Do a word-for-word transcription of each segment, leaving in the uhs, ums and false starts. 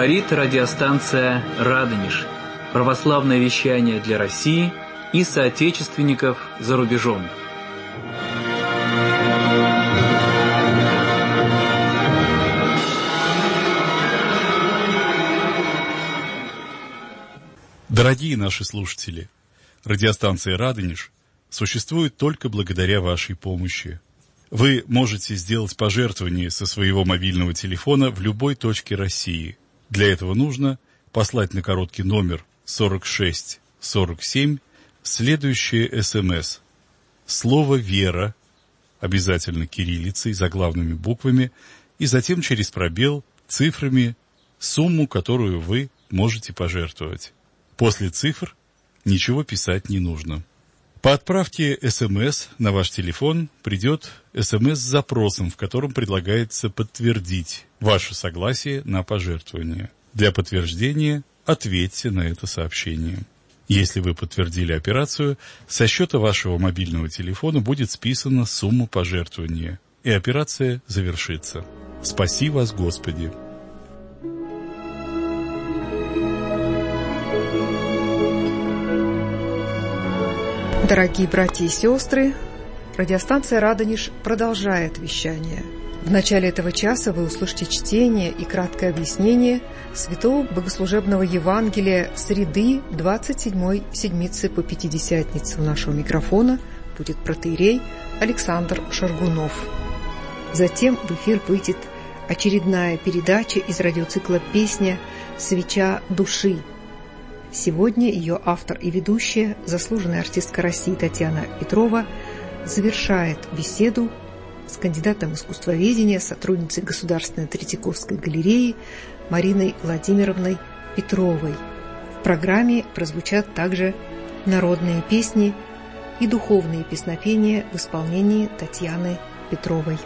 Говорит радиостанция «Радонеж». Православное вещание для России и соотечественников за рубежом. Дорогие наши слушатели, радиостанция «Радонеж» существует только благодаря вашей помощи. Вы можете сделать пожертвование со своего мобильного телефона в любой точке России. Для этого нужно послать на короткий номер сорок шесть сорок семь следующее СМС. Слово «Вера», обязательно кириллицей, заглавными буквами, и затем через пробел цифрами сумму, которую вы можете пожертвовать. После цифр ничего писать не нужно. По отправке СМС на ваш телефон придет СМС с запросом, в котором предлагается подтвердить ваше согласие на пожертвование. Для подтверждения ответьте на это сообщение. Если вы подтвердили операцию, со счета вашего мобильного телефона будет списана сумма пожертвования, и операция завершится. Спаси вас, Господи! Дорогие братья и сестры, радиостанция «Радонеж» продолжает вещание. В начале этого часа вы услышите чтение и краткое объяснение Святого Богослужебного Евангелия среды двадцать седьмой седмицы по Пятидесятнице. У нашего микрофона будет протоиерей Александр Шаргунов. Затем в эфир выйдет очередная передача из радиоцикла «Песня «Свеча души». Сегодня ее автор и ведущая, заслуженная артистка России Татьяна Петрова, завершает беседу с кандидатом искусствоведения, сотрудницей Государственной Третьяковской галереи Мариной Владимировной Петровой. В программе прозвучат также народные песни и духовные песнопения в исполнении Татьяны Петровой.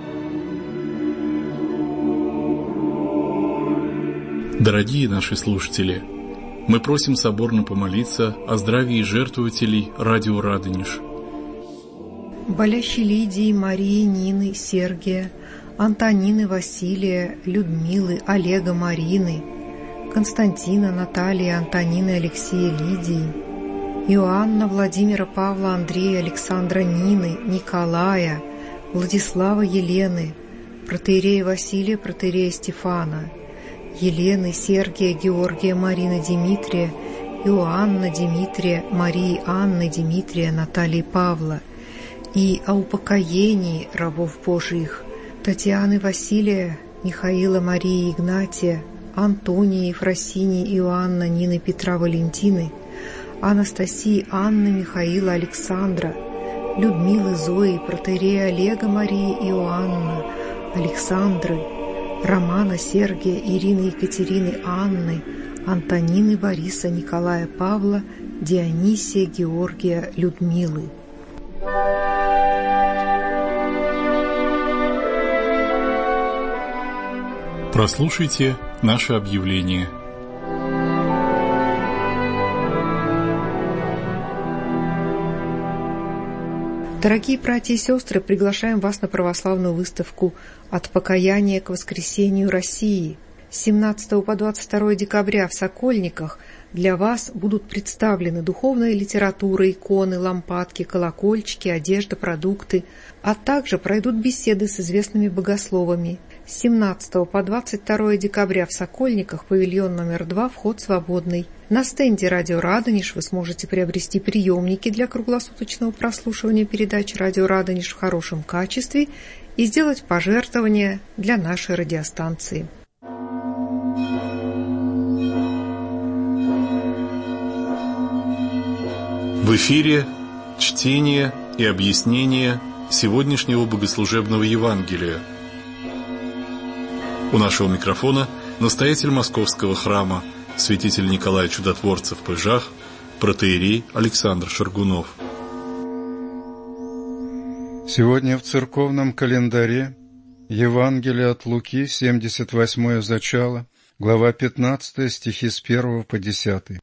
Дорогие наши слушатели, мы просим соборно помолиться о здравии жертвователей радио «Радонеж». Болящей Лидии, Марии, Нины, Сергия, Антонины, Василия, Людмилы, Олега, Марины, Константина, Натальи, Антонины, Алексея, Лидии, Иоанна, Владимира, Павла, Андрея, Александра, Нины, Николая, Владислава, Елены, протоиерея Василия, протоиерея Стефана, Елены, Сергия, Георгия, Марины, Дмитрия, Иоанна, Дмитрия, Марии, Анны, Дмитрия, Натальи, Павла, и о упокоении рабов Божиих Татьяны, Василия, Михаила, Марии, Игнатия, Антонии, Ефросинии, Иоанна, Нины, Петра, Валентины, Анастасии, Анны, Михаила, Александра, Людмилы, Зои, протоиерея Олега, Марии, Иоанна, Александры, Романа, Сергия, Ирины, Екатерины, Анны, Антонины, Бориса, Николая, Павла, Дионисия, Георгия, Людмилы. Прослушайте наше объявление. Дорогие братья и сестры, приглашаем вас на православную выставку «От покаяния к воскресению России». С семнадцатого по двадцать второе декабря в Сокольниках для вас будут представлены духовная литература, иконы, лампадки, колокольчики, одежда, продукты, а также пройдут беседы с известными богословами. С семнадцатого по двадцать второе декабря в Сокольниках, павильон номер два, вход свободный. На стенде «Радио Радонеж» вы сможете приобрести приемники для круглосуточного прослушивания передач «Радио Радонеж» в хорошем качестве и сделать пожертвования для нашей радиостанции. В эфире чтение и объяснение сегодняшнего богослужебного Евангелия. У нашего микрофона настоятель Московского храма, святитель Николай Чудотворцев Пыжах, протоиерей Александр Шаргунов. Сегодня в церковном календаре Евангелие от Луки, семьдесят восьмое зачало, глава пятнадцатая, стихи с первого по десятый.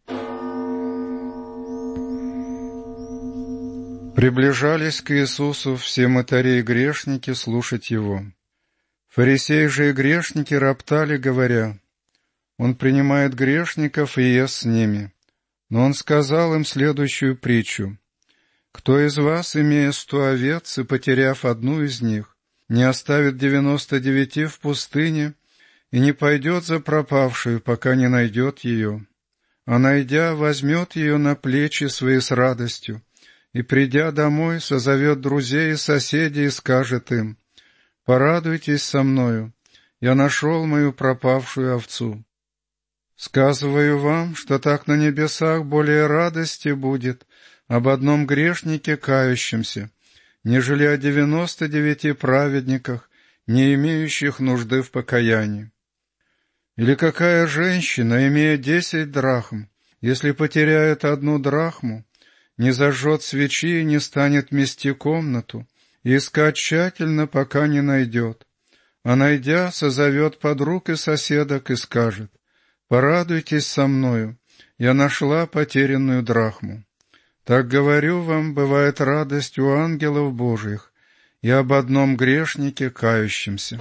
Приближались к Иисусу все мытари и грешники слушать Его. Фарисеи же и грешники роптали, говоря: Он принимает грешников и ест с ними. Но он сказал им следующую притчу. «Кто из вас, имея сто овец и потеряв одну из них, не оставит девяносто девяти в пустыне и не пойдет за пропавшую, пока не найдет ее? А найдя, возьмет ее на плечи свои с радостью, и, придя домой, созовет друзей и соседей и скажет им: «Порадуйтесь со мною, я нашел мою пропавшую овцу». Сказываю вам, что так на небесах более радости будет об одном грешнике кающемся, нежели о девяносто девяти праведниках, не имеющих нужды в покаянии. Или какая женщина, имея десять драхм, если потеряет одну драхму, не зажжет свечи и не станет мести комнату, и искать тщательно, пока не найдет, а найдя, созовет подруг и соседок и скажет: «Порадуйтесь со мною, я нашла потерянную драхму». Так говорю вам, бывает радость у ангелов Божьих и об одном грешнике кающемся.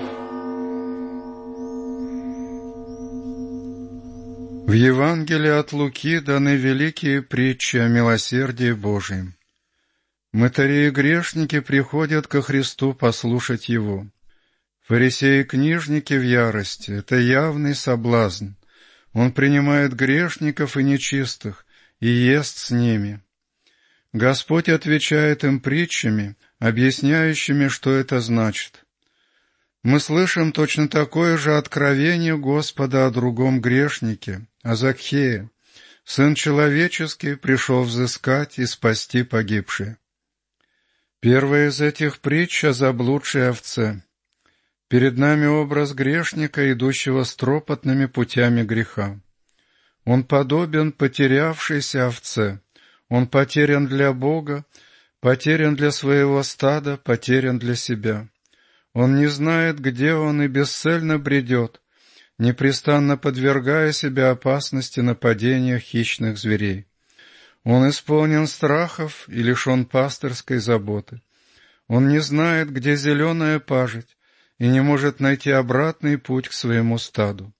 В Евангелии от Луки даны великие притчи о милосердии Божьем. Мытари и грешники приходят ко Христу послушать Его. Фарисеи и книжники в ярости — это явный соблазн. Он принимает грешников и нечистых и ест с ними. Господь отвечает им притчами, объясняющими, что это значит. Мы слышим точно такое же откровение Господа о другом грешнике, о Закхее. Сын человеческий пришел взыскать и спасти погибшие. Первая из этих притч о заблудшей овце. Перед нами образ грешника, идущего стропотными путями греха. Он подобен потерявшейся овце. Он потерян для Бога, потерян для своего стада, потерян для себя. Он не знает, где он, и бесцельно бредет, непрестанно подвергая себя опасности нападения хищных зверей. Он исполнен страхов и лишен пастырской заботы. Он не знает, где зеленая пажить, и не может найти обратный путь к своему стаду.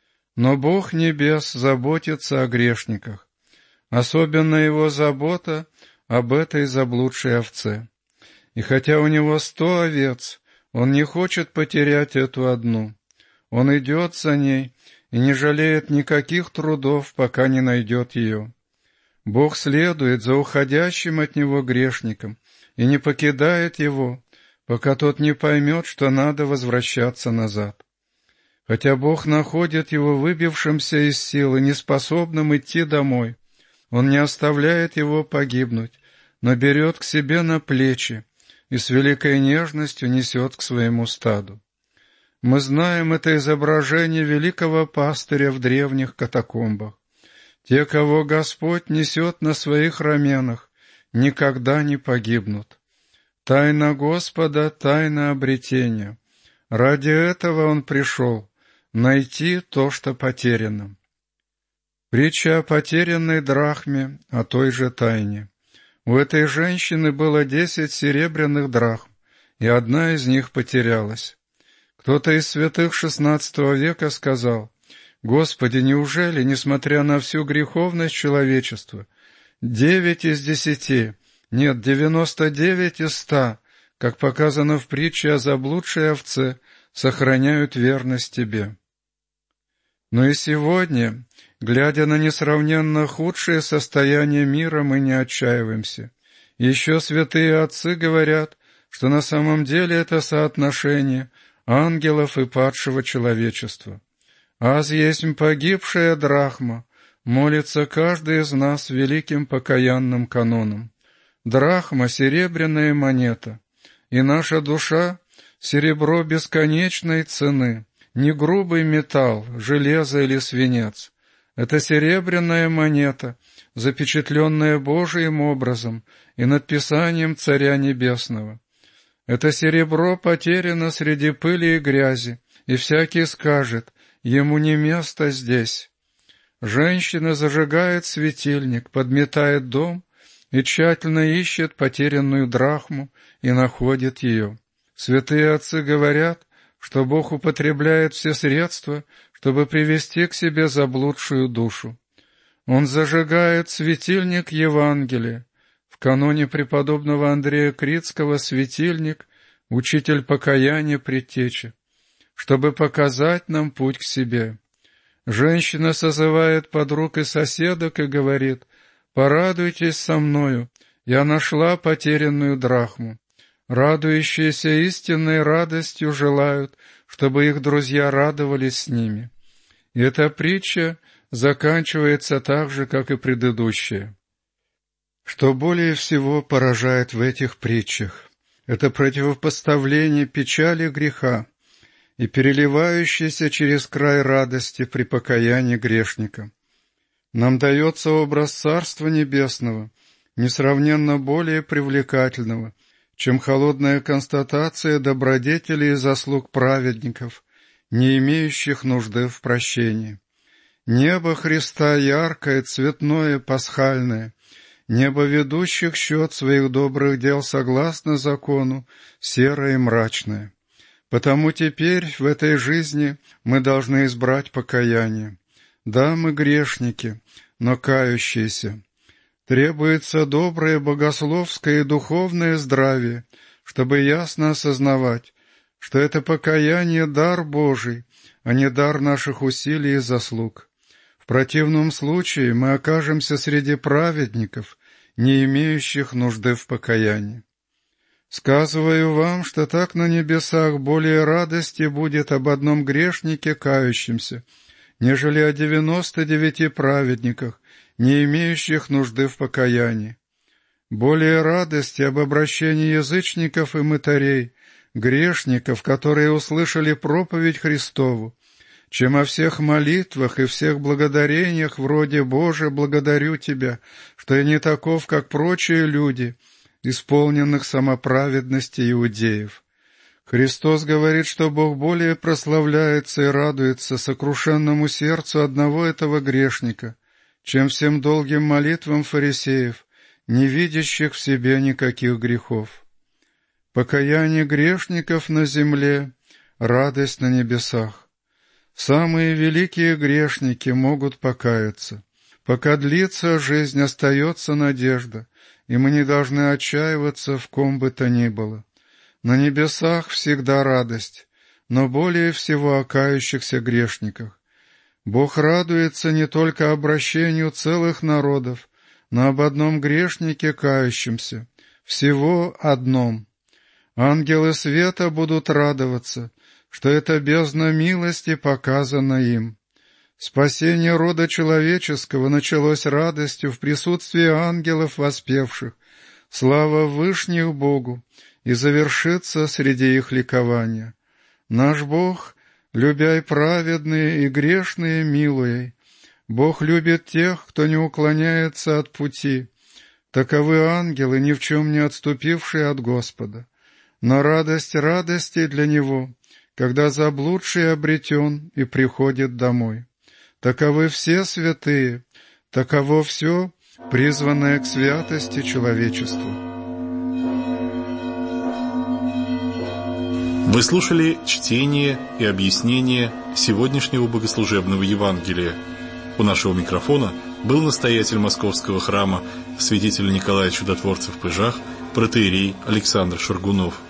Но Бог небес заботится о грешниках. Особенно Его забота об этой заблудшей овце. И хотя у Него сто овец, Он не хочет потерять эту одну. Он идет за ней и не жалеет никаких трудов, пока не найдет ее. Бог следует за уходящим от Него грешником и не покидает его, пока тот не поймет, что надо возвращаться назад. Хотя Бог находит его выбившимся из сил и неспособным идти домой, Он не оставляет его погибнуть, но берет к себе на плечи и с великой нежностью несет к своему стаду. Мы знаем это изображение великого пастыря в древних катакомбах. Те, кого Господь несет на своих раменах, никогда не погибнут. Тайна Господа — тайна обретения. Ради этого Он пришел — найти то, что потеряно. Притча о потерянной драхме, о той же тайне. У этой женщины было десять серебряных драхм, и одна из них потерялась. Кто-то из святых шестнадцатого века сказал: «Господи, неужели, несмотря на всю греховность человечества, девять из десяти, нет, девяносто девять из ста, как показано в притче о заблудшей овце, сохраняют верность Тебе?» Но и сегодня, глядя на несравненно худшее состояние мира, мы не отчаиваемся. Еще святые отцы говорят, что на самом деле это соотношение ангелов и падшего человечества. «Аз есть погибшая драхма», молится каждый из нас великим покаянным каноном. Драхма — серебряная монета, и наша душа — серебро бесконечной цены, не грубый металл, железо или свинец. Это серебряная монета, запечатленная Божиим образом и надписанием Царя Небесного. Это серебро потеряно среди пыли и грязи, и всякий скажет: «Ему не место здесь». Женщина зажигает светильник, подметает дом и тщательно ищет потерянную драхму и находит ее. Святые отцы говорят, что Бог употребляет все средства, чтобы привести к себе заблудшую душу. Он зажигает светильник Евангелия. В каноне преподобного Андрея Критского светильник — учитель покаяния предтечи, чтобы показать нам путь к себе. Женщина созывает подруг и соседок и говорит: «Порадуйтесь со мною, я нашла потерянную драхму». Радующиеся истинной радостью желают, чтобы их друзья радовались с ними. И эта притча заканчивается так же, как и предыдущая. Что более всего поражает в этих притчах, это противопоставление печали греха и переливающейся через край радости при покаянии грешника. Нам дается образ Царства Небесного, несравненно более привлекательного, чем холодная констатация добродетелей и заслуг праведников, не имеющих нужды в прощении. Небо Христа яркое, цветное, пасхальное, небо ведущих счет своих добрых дел согласно закону, серое и мрачное. Потому теперь в этой жизни мы должны избрать покаяние. Да, мы грешники, но кающиеся. Требуется доброе богословское и духовное здравие, чтобы ясно осознавать, что это покаяние — дар Божий, а не дар наших усилий и заслуг. В противном случае мы окажемся среди праведников, не имеющих нужды в покаянии. Сказываю вам, что так на небесах более радости будет об одном грешнике кающемся, нежели о девяноста девяти праведниках, не имеющих нужды в покаянии. Более радости об обращении язычников и мытарей, грешников, которые услышали проповедь Христову, чем о всех молитвах и всех благодарениях вроде «Боже, благодарю Тебя, что я не таков, как прочие люди», исполненных самоправедности иудеев. Христос говорит, что Бог более прославляется и радуется сокрушенному сердцу одного этого грешника, чем всем долгим молитвам фарисеев, не видящих в себе никаких грехов. Покаяние грешников на земле — радость на небесах. Самые великие грешники могут покаяться. Пока длится жизнь, остается надежда, и мы не должны отчаиваться в ком бы то ни было. На небесах всегда радость, но более всего о кающихся грешниках. Бог радуется не только обращению целых народов, но об одном грешнике кающемся, всего одном. Ангелы света будут радоваться, что эта бездна милости показана им. Спасение рода человеческого началось радостью в присутствии ангелов воспевших «Слава Вышних Богу!» и завершится среди их ликования. Наш Бог, любя и праведные, и грешные, милуй. Бог любит тех, кто не уклоняется от пути. Таковы ангелы, ни в чем не отступившие от Господа. Но радость радости для Него, когда заблудший обретен и приходит домой. Таковы все святые, таково все, призванное к святости человечеству. Вы слушали чтение и объяснение сегодняшнего богослужебного Евангелия. У нашего микрофона был настоятель Московского храма святитель Николай Чудотворцев Пыжах, протоиерей Александр Шаргунов.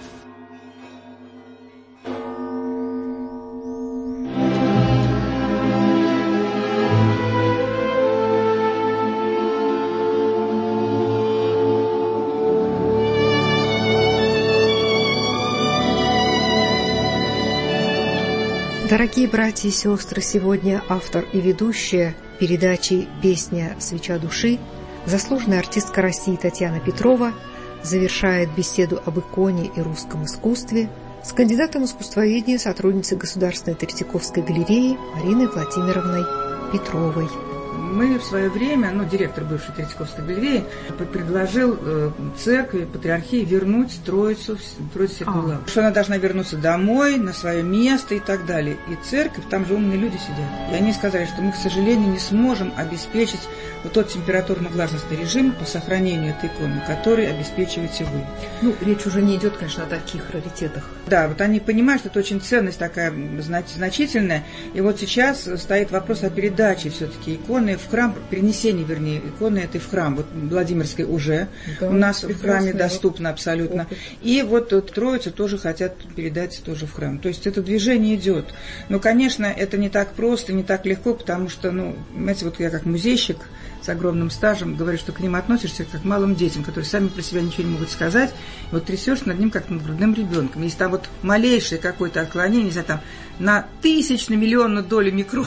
Дорогие братья и сестры, сегодня автор и ведущая передачи «Песня «Свеча души», заслуженная артистка России Татьяна Петрова, завершает беседу об иконе и русском искусстве с кандидатом искусствоведения, сотрудницей Государственной Третьяковской галереи Мариной Владимировной Петровой. Мы в свое время, ну, директор бывшей Третьяковской галереи, предложил э, церкви, патриархии вернуть Троицу, Троицу Святого Лавра. Что она должна вернуться домой, на свое место и так далее. И церковь, там же умные люди сидят. И они сказали, что мы, к сожалению, не сможем обеспечить вот тот температурно-влажностный режим по сохранению этой иконы, который обеспечиваете вы. Ну, речь уже не идет, конечно, о таких раритетах. Да, вот они понимают, что это очень ценность такая значительная. И вот сейчас стоит вопрос о передаче все-таки иконы в храм, перенесении, вернее, иконы этой в храм. Вот Владимирской уже да, у нас в храме доступно абсолютно. Опыт. И вот Троицу тоже хотят передать тоже в храм. То есть это движение идет. Но, конечно, это не так просто, не так легко, потому что, ну, знаете, вот я как музейщик с огромным стажем говорю, что к ним относишься как к малым детям, которые сами про себя ничего не могут сказать. Вот трясешь над ним, как над грудным ребенком. Если там вот малейшее какое-то отклонение, не знаю, там на тысячную миллионную долю микрона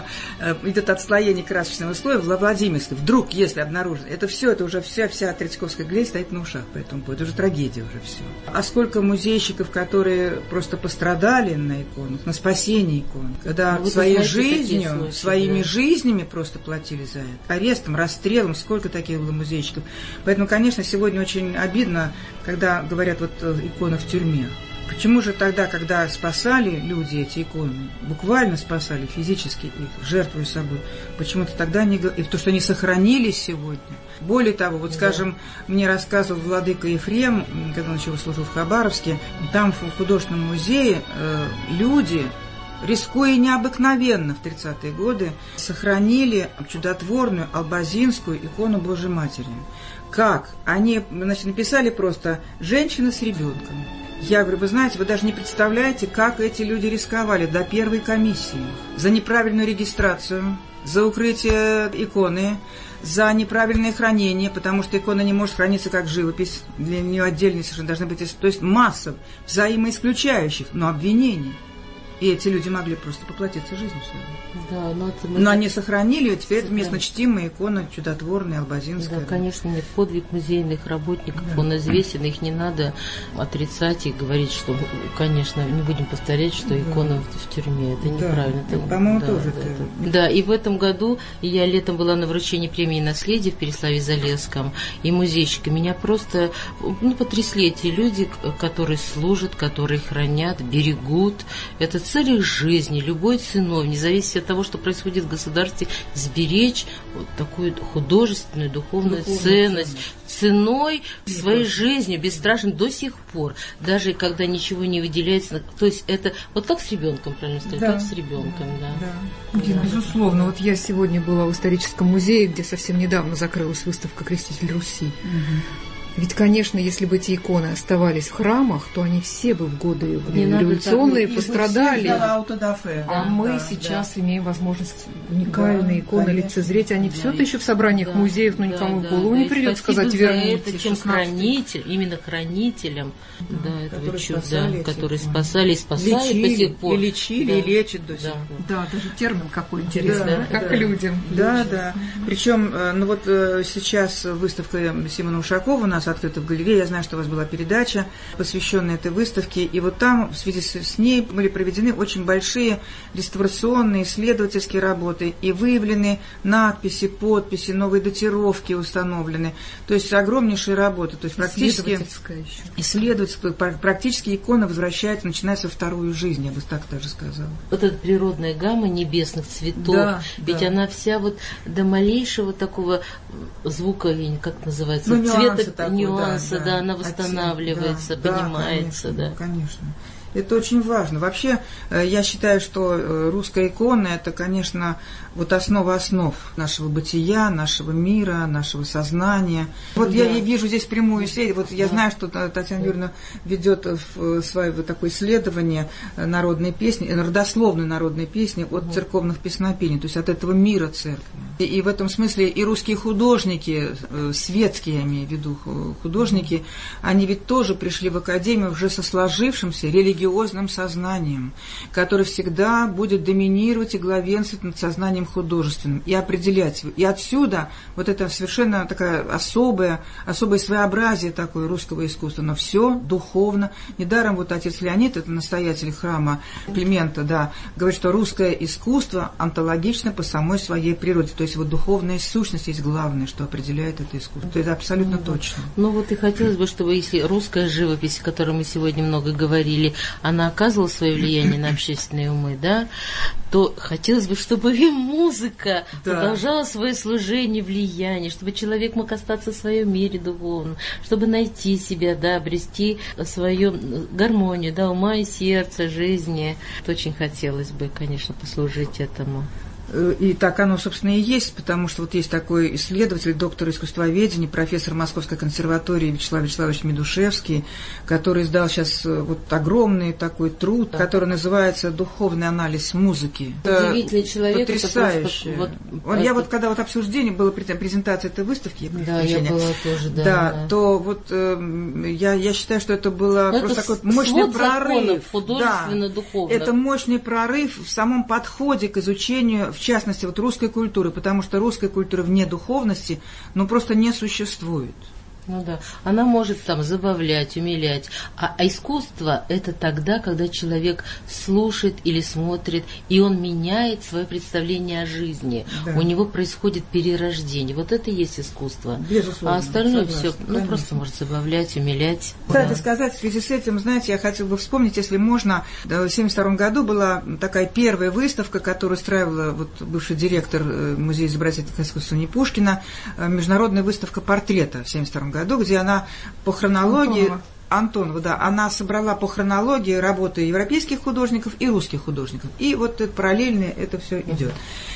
идет отслоение красочного слоя в Владимирской, вдруг, если обнаружено, это все, это уже вся, вся Третьяковская галерея стоит на ушах по этому поводу. Это уже трагедия уже все. А сколько музейщиков, которые просто пострадали на иконах, на спасение икон, когда ну, своей знаете, жизнью, случаи, своими да. жизнями просто платили за это. Арестом, расстрелом, сколько таких было музейщиков. Поэтому, конечно, сегодня очень обидно, когда говорят вот икона в тюрьме. Почему же тогда, когда спасали люди эти иконы, буквально спасали физически их, жертвуя собой, почему-то тогда не... И то, что они сохранились сегодня. Более того, вот, скажем, да. мне рассказывал владыка Ефрем, когда он еще служил в Хабаровске, там в художественном музее э, люди, рискуя необыкновенно в тридцатые годы, сохранили чудотворную албазинскую икону Божьей Матери. Как? Они, значит, написали просто «женщина с ребенком». Я говорю, вы знаете, вы даже не представляете, как эти люди рисковали до первой комиссии. За неправильную регистрацию, за укрытие иконы, за неправильное хранение, потому что икона не может храниться как живопись, для нее отдельные совершенно должны быть, то есть масса взаимоисключающих, но обвинений. И эти люди могли просто поплатиться жизнью своей. Да, но, это мы... но они сохранили, и теперь это местно чтимая икона чудотворная, албазинская. Да, конечно, нет, подвиг музейных работников, да. он известен, их не надо отрицать и говорить, что, конечно, не будем повторять, что икона да. в, в тюрьме, это да. неправильно. Это, по-моему, да, тоже. Это, это... Да, и в этом году я летом была на вручении премии «Наследие» в Переславе-Залесском, и музейщики меня просто ну, потрясли эти люди, которые служат, которые хранят, берегут. Это цель их жизни, любой ценой, вне зависимости от того, что происходит в государстве, сберечь вот такую художественную, духовную, духовную ценность, ценой своей жизни, бесстрашен до сих пор, даже когда ничего не выделяется. То есть это вот как с ребенком, правильно сказать, да. как с ребенком, да. да. да. Безусловно, вот я сегодня была в историческом музее, где совсем недавно закрылась выставка «Креститель Руси». Угу. Ведь, конечно, если бы эти иконы оставались в храмах, то они все бы в годы революционные пострадали. А мы да, сейчас да. имеем возможность уникальные да, иконы конечно. лицезреть. Они да, все-то еще в собраниях да, музеев, но никому да, в голову да, не придет сказать верните. Это чем хранитель, именно хранителям да, да, этого чуда, которые спасали и спасали лечили, до сих пор. И лечили, да. и лечат до сих да. пор. Да, даже термин какой интересный, да, как да. людям. Да, да. Причем, ну вот сейчас выставка Симона Ушакова у нас открыта в галерее. Я знаю, что у вас была передача, посвященная этой выставке. И вот там в связи с ней были проведены очень большие реставрационные, исследовательские работы. И выявлены надписи, подписи, новые датировки установлены. То есть огромнейшие работы. То есть практически исследовательская еще. Исследовательская. Практически икона возвращается, начинается вторую жизнь, я бы так даже сказала. Вот эта природная гамма небесных цветов. Да, ведь да. она вся вот до малейшего такого звука, как называется, ну, цвета, такой, нюанса, да, да, да, она восстанавливается, да, понимается, да. да. Конечно. Это очень важно. Вообще, я считаю, что русская икона – это, конечно, вот основа основ нашего бытия, нашего мира, нашего сознания. Вот да. я вижу здесь прямую связь. Вот я да. знаю, что Татьяна Юрьевна ведет свое вот такое исследование народной песни, родословной народной песни от да. церковных песнопений, то есть от этого мира церкви. И, и в этом смысле и русские художники, светские, я имею в виду художники, они ведь тоже пришли в академию уже со сложившимся религиозным религиозным сознанием, которое всегда будет доминировать и главенствовать над сознанием художественным и определять его. И отсюда вот это совершенно такая особая, особое своеобразие такое русского искусства, но все духовно. Недаром вот отец Леонид, это настоятель храма Климента, да, говорит, что русское искусство онтологично по самой своей природе, то есть вот духовная сущность есть главное, что определяет это искусство. Это абсолютно ну, точно. Ну вот и хотелось бы, чтобы если русская живопись, о которой мы сегодня много говорили, она оказывала свое влияние на общественные умы, да, то хотелось бы, чтобы и музыка да. продолжала свое служение, влияние, чтобы человек мог остаться в своем мире духовном, чтобы найти себя, да, обрести свою гармонию, да, ума и сердца, жизни. Очень хотелось бы, конечно, послужить этому. И так оно, собственно, и есть, потому что вот есть такой исследователь, доктор искусствоведения, профессор Московской консерватории Вячеслав Вячеславович Медушевский, который издал сейчас вот огромный такой труд, да. который называется «Духовный анализ музыки». Удивительный человек. Потрясающий. Вот, Он, я вот, когда вот обсуждение было, презентация этой выставки, да, я была тоже, да, да, да. то вот э, я, я считаю, что это было Но просто это такой мощный прорыв. Художественно-духовно. Да, это мощный прорыв в самом подходе к изучению, в частности, вот русской культуры, потому что русская культура вне духовности, ну, просто не существует. Ну да, она может там забавлять, умилять. А, а искусство – это тогда, когда человек слушает или смотрит, и он меняет свое представление о жизни. Да. У него происходит перерождение. Вот это и есть искусство. Безусловно. А остальное все, ну, конечно. просто может забавлять, умилять. Кстати да. сказать, в связи с этим, знаете, я хотела бы вспомнить, если можно, в семьдесят втором году была такая первая выставка, которую устраивала вот бывший директор Музея изобразительных искусств имени Пушкина, международная выставка портрета в семьдесят втором году, где она по хронологии... Антонова. Антонова, да, она собрала по хронологии работы европейских художников и русских художников. И вот это, параллельно это все идет.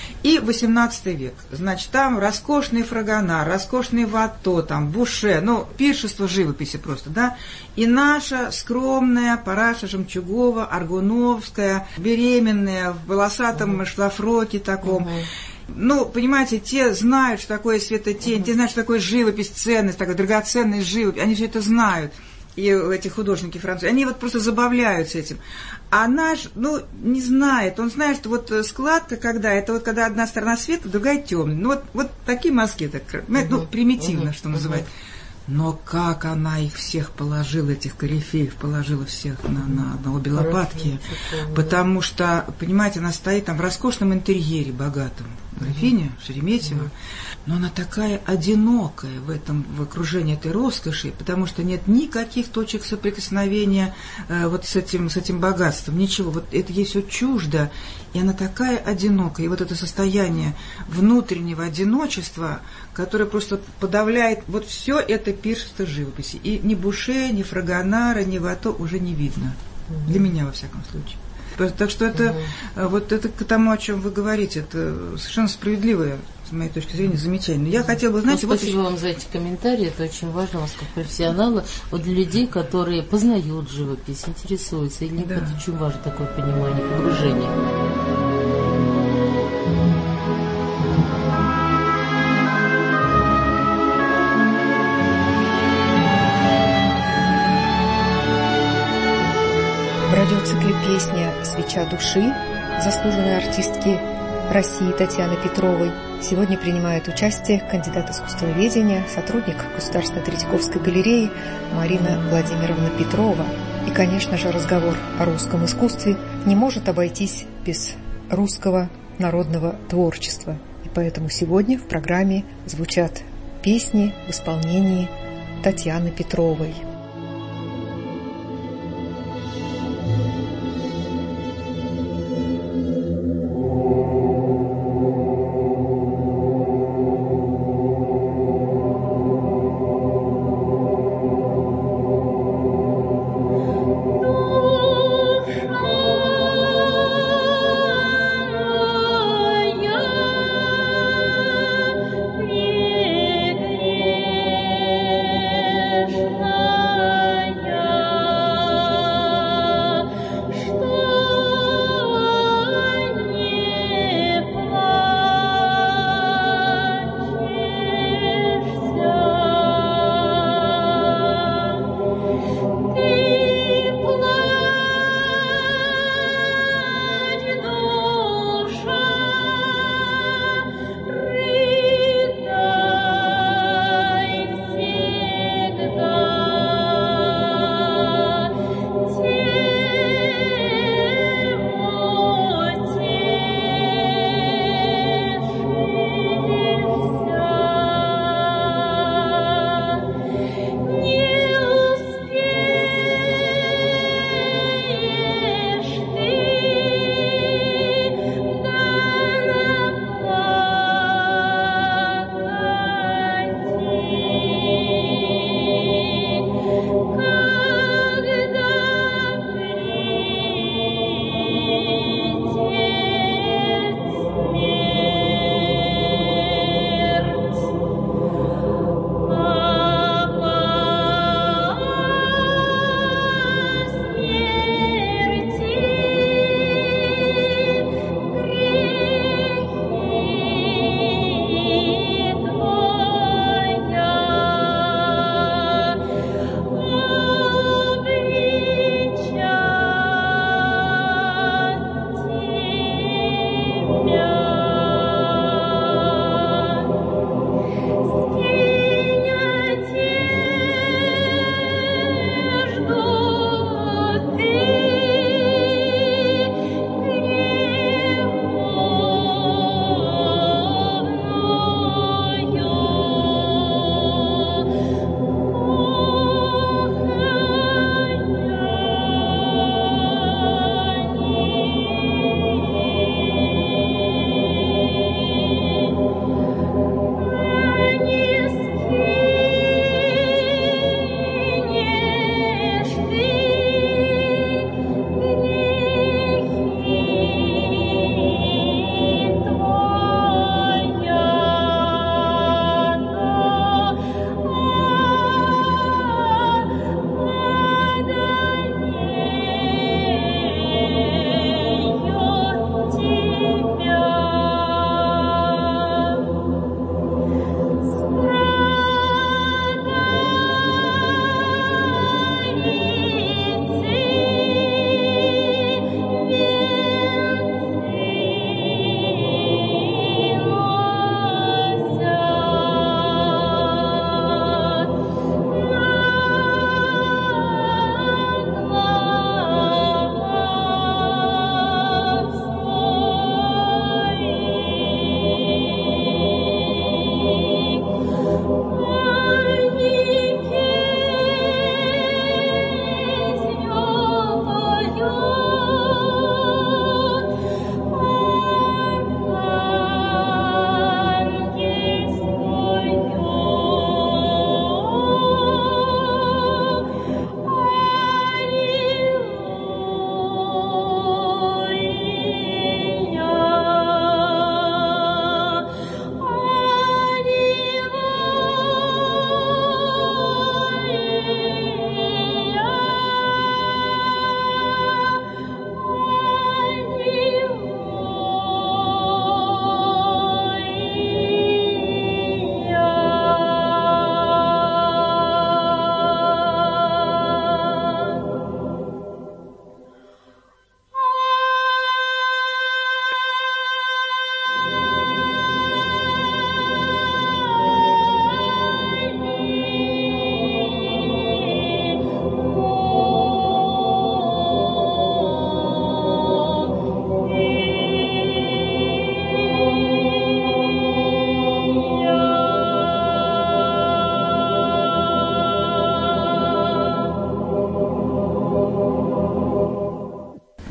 И восемнадцатый век. Значит, там роскошный Фрагонар, роскошный Ватто, там, Буше, ну, пиршество живописи просто, да. И наша скромная Параша Жемчугова, Аргуновская, беременная, в волосатом шлафроке таком. Угу. Ну, понимаете, те знают, что такое светотень, uh-huh. те знают, что такое живопись, ценность, такая драгоценность живопись, они все это знают, и эти художники французы, они вот просто забавляются этим. А наш, ну, не знает, он знает, что вот складка, когда, это вот когда одна сторона светлая, другая темная, ну, вот, вот такие мазки, так, uh-huh. ну, примитивно, uh-huh. что называют. Но как она их всех положила, этих корифеев, положила всех на, на, на обе лопатки, потому что, понимаете, она стоит там в роскошном интерьере богатом, графиня Шереметьева, но она такая одинокая в этом, в окружении этой роскоши, потому что нет никаких точек соприкосновения э, вот с этим, с этим богатством, ничего, вот это ей все чуждо, и она такая одинокая, и вот это состояние внутреннего одиночества, которое просто подавляет вот все это пиршество живописи, и ни Буше, ни Фрагонара, ни Ватто уже не видно, mm-hmm. для меня во всяком случае. Так что это, mm-hmm. вот это к тому, о чем вы говорите, это совершенно справедливое, с моей точки зрения, замечание. Я хотела бы, знаете, ну, спасибо вот... вам за эти комментарии, это очень важно, вас как профессионала, вот для людей, которые познают живопись, интересуются, и для них да. это очень важно, такое понимание, погружение. В радиоцикле «Песня. Свеча души» заслуженной артистки России Татьяны Петровой сегодня принимает участие кандидат искусствоведения, сотрудник Государственной Третьяковской галереи Марина Владимировна Петрова. И, конечно же, разговор о русском искусстве не может обойтись без русского народного творчества. И поэтому сегодня в программе звучат песни в исполнении Татьяны Петровой. Oh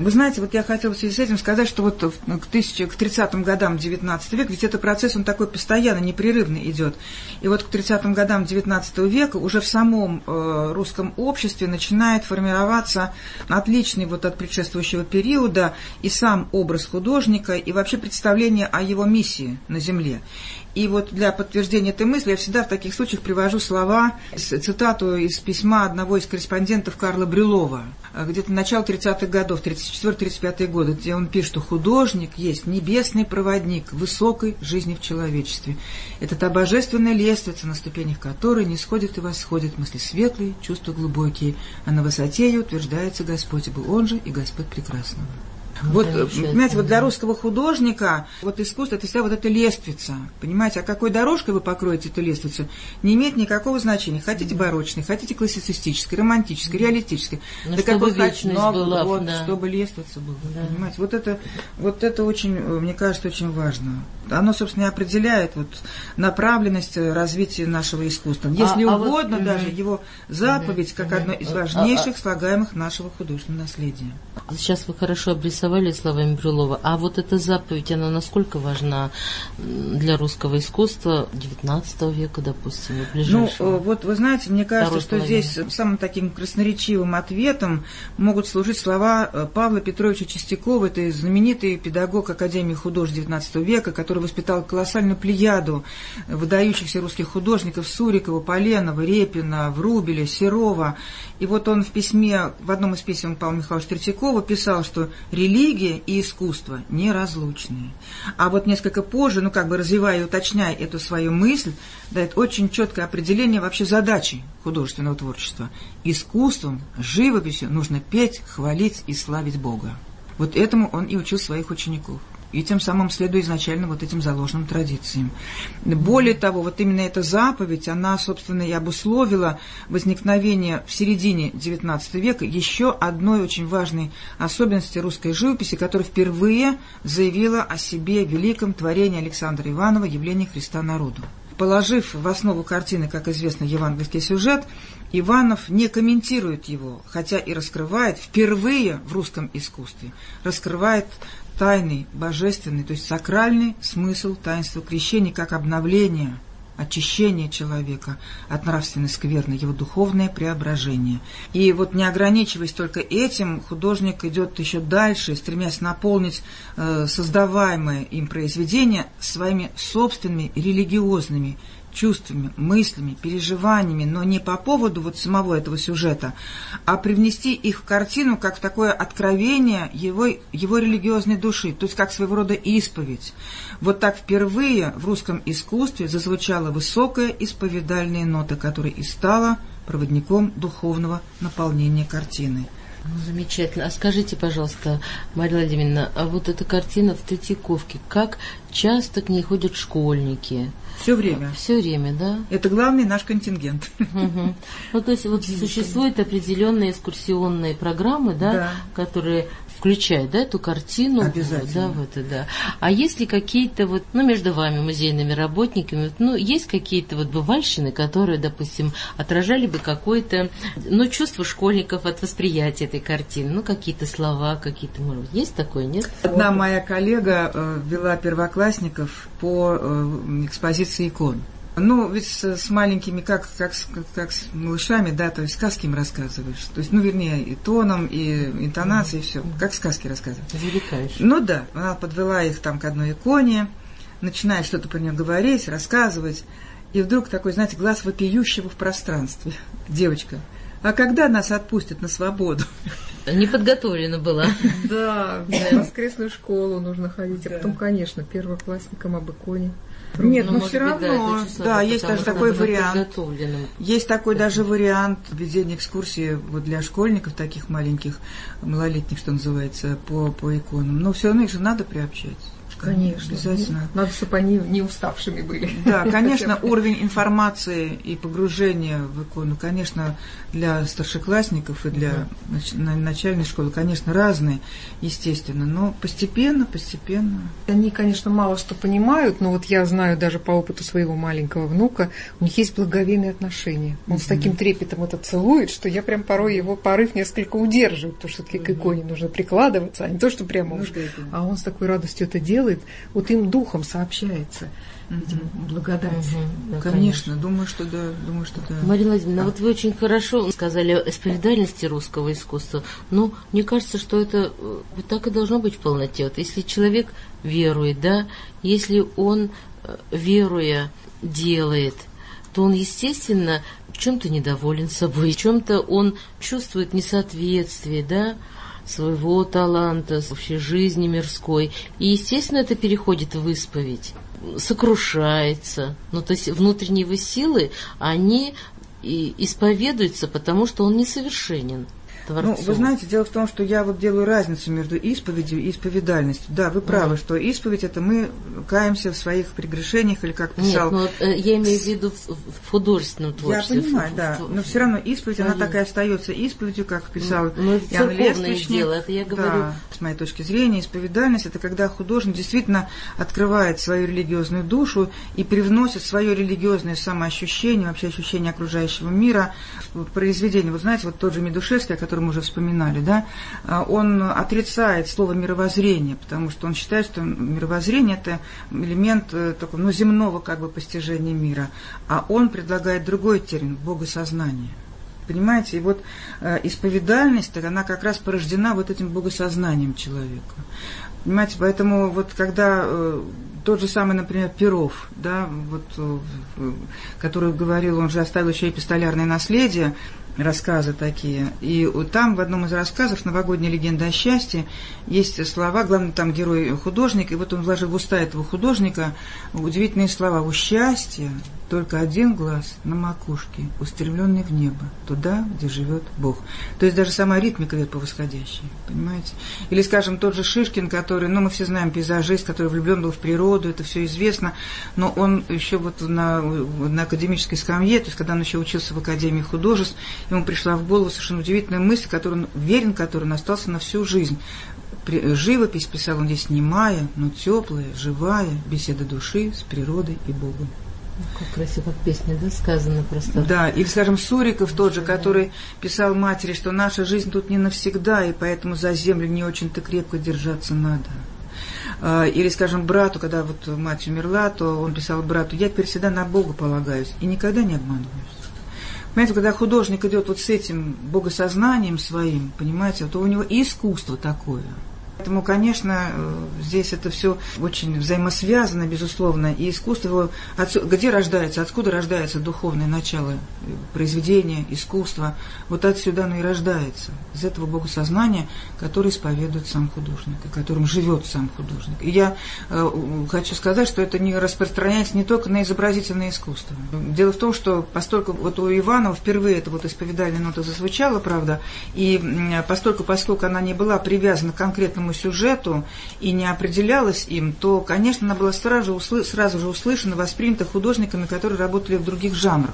Вы знаете, вот я хотела в связи с этим сказать, что вот к, тысяче, к тридцатым годам девятнадцатого века, ведь это процесс, он такой постоянно, непрерывный идет. И вот к тридцатым годам девятнадцатого века уже в самом э, русском обществе начинает формироваться отличный вот от предшествующего периода и сам образ художника, и вообще представление о его миссии на земле. И вот для подтверждения этой мысли я всегда в таких случаях привожу слова, цитату из письма одного из корреспондентов Карла Брюлова, где-то начало тридцатых годов, тридцать четвёртый тридцать пятый годы, где он пишет, что художник есть небесный проводник высокой жизни в человечестве. Это та божественная лестница, на ступенях которой не сходит и восходит мысли светлые, чувства глубокие, а на высоте ее утверждается Господь, был он же и Господь прекрасного. Вот, понимаете, вот для русского художника вот искусство – это всегда вот эта лестница, понимаете, а какой дорожкой вы покроете эту лестницу, не имеет никакого значения. Хотите барочной, хотите классицистической, романтической, реалистической. Но да чтобы какой вечность но, была. Вот, да. Чтобы лестница была, да. Понимаете, вот это, вот это очень, мне кажется, очень важно. Оно, собственно, и определяет вот направленность развития нашего искусства. Если а, угодно, а вот, даже угу. его заповедь, как одно из важнейших а, а, слагаемых нашего художественного наследия. Сейчас вы хорошо обрисовали словами Брюлова. А вот эта заповедь, она насколько важна для русского искусства девятнадцатого века, допустим, ближайшего? Ну, вот вы знаете, мне кажется, что половины. Здесь самым таким красноречивым ответом могут служить слова Павла Петровича Чистякова, это знаменитый педагог Академии художеств девятнадцатого века, который воспитал колоссальную плеяду выдающихся русских художников: Сурикова, Поленова, Репина, Врубеля, Серова. И вот он в письме, в одном из писем Павла Михайловича Третьякова писал, что религия и искусство неразлучны. А вот несколько позже, ну как бы развивая и уточняя эту свою мысль, дает очень четкое определение вообще задачи художественного творчества. Искусством, живописью нужно петь, хвалить и славить Бога. Вот этому он и учил своих учеников. И тем самым следуя изначально вот этим заложенным традициям. Более того, вот именно эта заповедь, она, собственно, и обусловила возникновение в середине девятнадцатого века еще одной очень важной особенности русской живописи, которая впервые заявила о себе в великом творении Александра Иванова «Явление Христа народу». Положив в основу картины, как известно, евангельский сюжет, Иванов не комментирует его, хотя и раскрывает впервые в русском искусстве, раскрывает тайный, божественный, то есть сакральный смысл таинства крещения как обновление, очищение человека от нравственной скверны, его духовное преображение. И вот не ограничиваясь только этим, художник идет еще дальше, стремясь наполнить э, создаваемое им произведение своими собственными религиозными чувствами, мыслями, переживаниями, но не по поводу вот самого этого сюжета, а привнести их в картину как в такое откровение его, его религиозной души, то есть как своего рода исповедь. Вот так впервые в русском искусстве зазвучала высокая исповедальная нота, которая и стала проводником духовного наполнения картины. Замечательно. А скажите, пожалуйста, Мария Владимировна, а вот эта картина в Третьяковке, как часто к ней ходят школьники? Все время. Все время, да? Это главный наш контингент. Угу. Ну, то есть вот существуют определенные экскурсионные программы, да, да. которые включают, да, эту картину. Обязательно. Да, в это, да. А есть ли какие-то вот, ну, между вами, музейными работниками, ну, есть какие-то вот бывальщины, которые, допустим, отражали бы какое-то, ну, чувство школьников от восприятия этой картины, ну, какие-то слова, какие-то, может быть, есть такое, нет? Одна моя коллега э, вела первоклассников по э, экспозиции икон. Ну, ведь с, с маленькими, как, как, как, как с малышами, да, то есть сказки им рассказываешь. То есть, ну, вернее, и тоном, и интонацией, все, как сказки рассказываешь. Завлекаешь. Ну, да, она подвела их там к одной иконе, начинает что-то про нее говорить, рассказывать, и вдруг такой, знаете, глаз вопиющего в пространстве. Девочка: а когда нас отпустят на свободу? Не подготовлена была. Да, в воскресную школу нужно ходить, а потом, конечно, первоклассникам об иконе. Нет, но, но все равно, да, да, есть даже такой вариант. Есть такой даже вариант введения экскурсии вот для школьников, таких маленьких, малолетних, что называется, по, по иконам. Но все равно их же надо приобщать. Конечно. Обязательно. Надо, чтобы они не уставшими были. Да, конечно, уровень информации и погружения в икону, конечно, для старшеклассников и для начальной школы, конечно, разные, естественно, но постепенно, постепенно. Они, конечно, мало что понимают, но вот я знаю даже по опыту своего маленького внука, у них есть благоговейные отношения. Он mm-hmm. с таким трепетом это целует, что я прям порой его порыв несколько удерживаю, потому что все-таки mm-hmm. к иконе нужно прикладываться, а не то, что прямо уж. Mm-hmm. А он с такой радостью это делает, вот им духом сообщается. Mm-hmm. Благодать. Mm-hmm. Да, конечно, конечно, думаю, что да, думаю, что да. Марина Владимировна, а. вот вы очень хорошо сказали о исповедальности русского искусства, но мне кажется, что это вот так и должно быть в полноте. Вот если человек верует, да, если он, веруя, делает, то он, естественно, в чем-то недоволен собой, в чем-то он чувствует несоответствие, да, своего таланта, вообще жизни мирской. И, естественно, это переходит в исповедь, сокрушается. Ну, то есть внутренние его силы, они и исповедуются, потому что он несовершенен. Творцом. Ну, вы знаете, дело в том, что я вот делаю разницу между исповедью и исповедальностью. Да, вы правы, mm. что исповедь – это мы каемся в своих прегрешениях, или как писал… Нет, но я имею в виду в художественном творчестве. Я понимаю, да, в, но все равно исповедь, она так и остается исповедью, как писал ну, Иоанн Лествичник. Дело, это я говорю. Да, с моей точки зрения, исповедальность – это когда художник действительно открывает свою религиозную душу и привносит свое религиозное самоощущение, вообще ощущение окружающего мира в произведение. Вы знаете, вот тот же Медушевский, о котором мы уже вспоминали, да, он отрицает слово мировоззрение, потому что он считает, что мировоззрение – это элемент такого, ну, земного как бы постижения мира, а он предлагает другой термин – богосознание. Понимаете, и вот э, исповедальность, она как раз порождена вот этим богосознанием человека. Понимаете, поэтому вот когда э, тот же самый, например, Перов, да, вот, э, который говорил, он же оставил еще эпистолярное наследие, рассказы такие. И там в одном из рассказов «Новогодняя легенда о счастье» есть слова, главный там герой художник, и вот он вложил в уста этого художника удивительные слова: «У счастья только один глаз на макушке, устремленный в небо, туда, где живет Бог». То есть даже сама ритмика идет по восходящей, понимаете? Или, скажем, тот же Шишкин, который, ну, мы все знаем, пейзажист, который влюблен был в природу, это все известно, но он еще вот на, на академической скамье, то есть когда он еще учился в Академии художеств, ему пришла в голову совершенно удивительная мысль, которую он верен, которой он остался на всю жизнь. Живопись писал он здесь немая, но теплая, живая, беседа души с природой и Богом. Как красиво в песне, да, сказано просто. Да, или, скажем, Суриков тот же, который писал матери, что наша жизнь тут не навсегда, и поэтому за землю не очень-то крепко держаться надо. Или, скажем, брату, когда вот мать умерла, то он писал брату: я теперь всегда на Бога полагаюсь и никогда не обманываюсь. Понимаете, когда художник идет вот с этим богосознанием своим, понимаете, то у него и искусство такое. Поэтому, конечно, здесь это все очень взаимосвязано, безусловно, и искусство, где рождается, откуда рождается духовное начало произведения, искусства, вот отсюда оно и рождается, из этого богосознания, которое исповедует сам художник, которым живет сам художник. И я э, хочу сказать, что это не распространяется не только на изобразительное искусство. Дело в том, что постольку вот у Иванова впервые эта вот исповедальная нота зазвучала, правда, и постольку, поскольку она не была привязана к конкретному сюжету и не определялась им, то, конечно, она была сразу, услы- сразу же услышана, воспринята художниками, которые работали в других жанрах.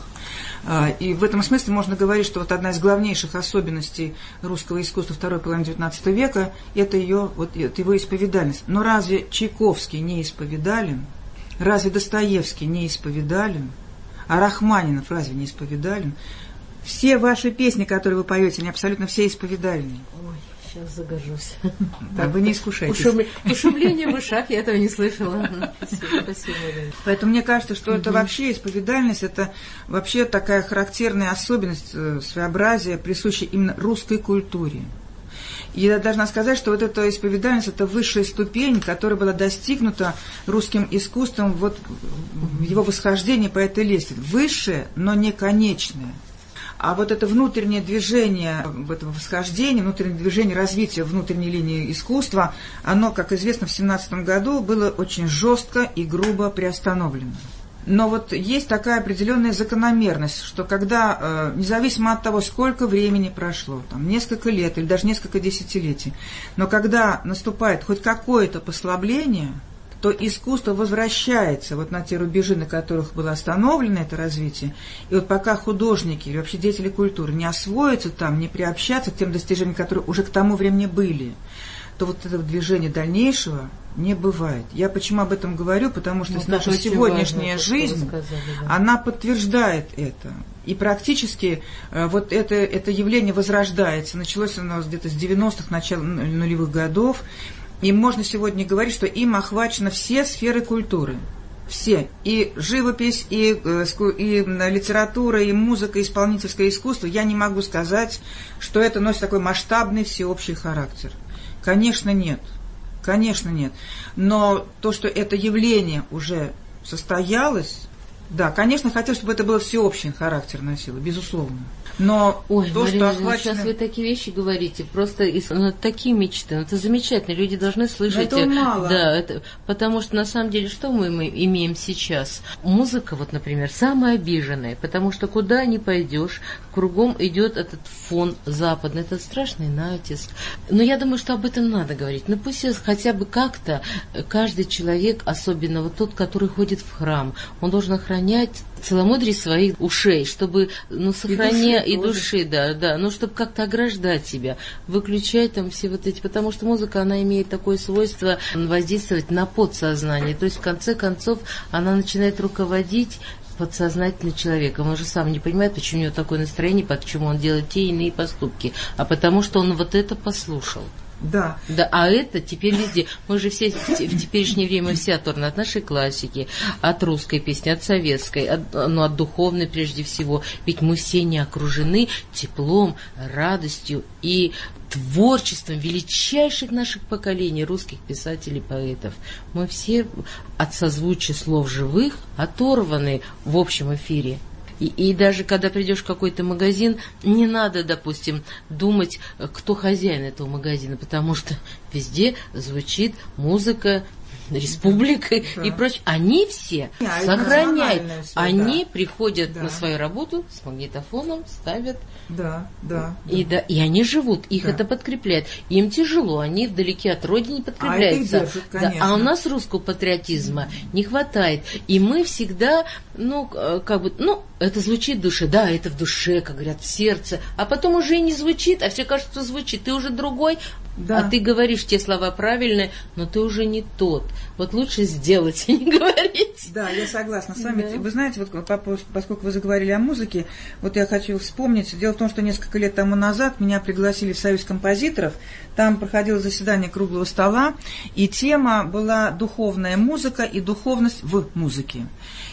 И в этом смысле можно говорить, что вот одна из главнейших особенностей русского искусства второй половины девятнадцатого века – это, ее, вот, это его исповедальность. Но разве Чайковский не исповедален? Разве Достоевский не исповедален? А Рахманинов разве не исповедален? Все ваши песни, которые вы поете, они абсолютно все исповедальные. Сейчас загожусь. Да, вы не искушаетесь. Ушум... Ушумление в ушах, я этого не слышала. Спасибо, спасибо. Поэтому мне кажется, что это вообще исповедальность, это вообще такая характерная особенность, своеобразия, присущая именно русской культуре. И я должна сказать, что вот эта исповедальность – это высшая ступень, которая была достигнута русским искусством вот в его восхождении по этой лестнице. Высшая, но не конечная. А вот это внутреннее движение этого восхождения, внутреннее движение развития внутренней линии искусства, оно, как известно, в семнадцатом году было очень жестко и грубо приостановлено. Но вот есть такая определенная закономерность, что когда, независимо от того, сколько времени прошло, там, несколько лет или даже несколько десятилетий, но когда наступает хоть какое-то послабление, то искусство возвращается вот на те рубежи, на которых было остановлено это развитие. И вот пока художники или вообще деятели культуры не освоятся там, не приобщаться к тем достижениям, которые уже к тому времени были, то вот этого движения дальнейшего не бывает. Я почему об этом говорю? Потому что ну, наша сегодняшняя важно, жизнь, сказали, да. она подтверждает это. И практически э, вот это, это явление возрождается. Началось оно где-то с девяностых, начала нулевых годов. И можно сегодня говорить, что им охвачены все сферы культуры. Все. И живопись, и, и литература, и музыка, и исполнительское искусство. Я не могу сказать, что это носит такой масштабный всеобщий характер. Конечно, нет. Конечно, нет. Но то, что это явление уже состоялось, да, конечно, хотелось, чтобы это было всеобщий характер носило, безусловно. Но Ой, то, Марина, что охвачено... сейчас вы такие вещи говорите, просто ну, такие мечты, ну, это замечательно, люди должны слышать. Но это мало. Да, это, потому что на самом деле, что мы, мы имеем сейчас? Музыка, вот, например, самая обиженная, потому что куда ни пойдешь, кругом идет этот фон западный, это страшный натиск. Но я думаю, что об этом надо говорить. Ну пусть хотя бы как-то каждый человек, особенно вот тот, который ходит в храм, он должен охранять целомудрие своих ушей, чтобы, ну, сохранять и души, и души, да, да, ну, чтобы как-то ограждать себя, выключать там все вот эти, потому что музыка, она имеет такое свойство воздействовать на подсознание, то есть, в конце концов, она начинает руководить подсознательно человеком. Он же сам не понимает, почему у него такое настроение, почему он делает те или иные поступки, а потому что он вот это послушал. Да. Да, а это теперь везде. Мы же все в теперешнее время все оторваны от нашей классики, от русской песни, от советской, от, ну, от духовной прежде всего. Ведь мы все не окружены теплом, радостью и творчеством величайших наших поколений, русских писателей, поэтов. Мы все от созвучия слов живых оторваны в общем эфире. И, и даже когда придешь в какой-то магазин, не надо, допустим, думать, кто хозяин этого магазина, потому что везде звучит музыка республикой да. и прочее. Они все а сохраняют. Все, они да. приходят да. на свою работу с магнитофоном, ставят. Да, да. И, да. и они живут, их да. это подкрепляет. Им тяжело, они вдалеке от родины подкрепляются. А, держит, да. а у нас русского патриотизма не хватает. И мы всегда, ну, как бы, ну, это звучит в душе, да, это в душе, как говорят, в сердце. А потом уже и не звучит, а все кажется, что звучит. Ты уже другой, да. а ты говоришь те слова правильные, но ты уже не тот. Вот лучше сделать, а не говорить. Да, я согласна с вами. Да. Вы знаете, вот поскольку вы заговорили о музыке, вот я хочу вспомнить. Дело в том, что несколько лет тому назад меня пригласили в Союз композиторов. Там проходило заседание круглого стола, и тема была «Духовная музыка и духовность в музыке».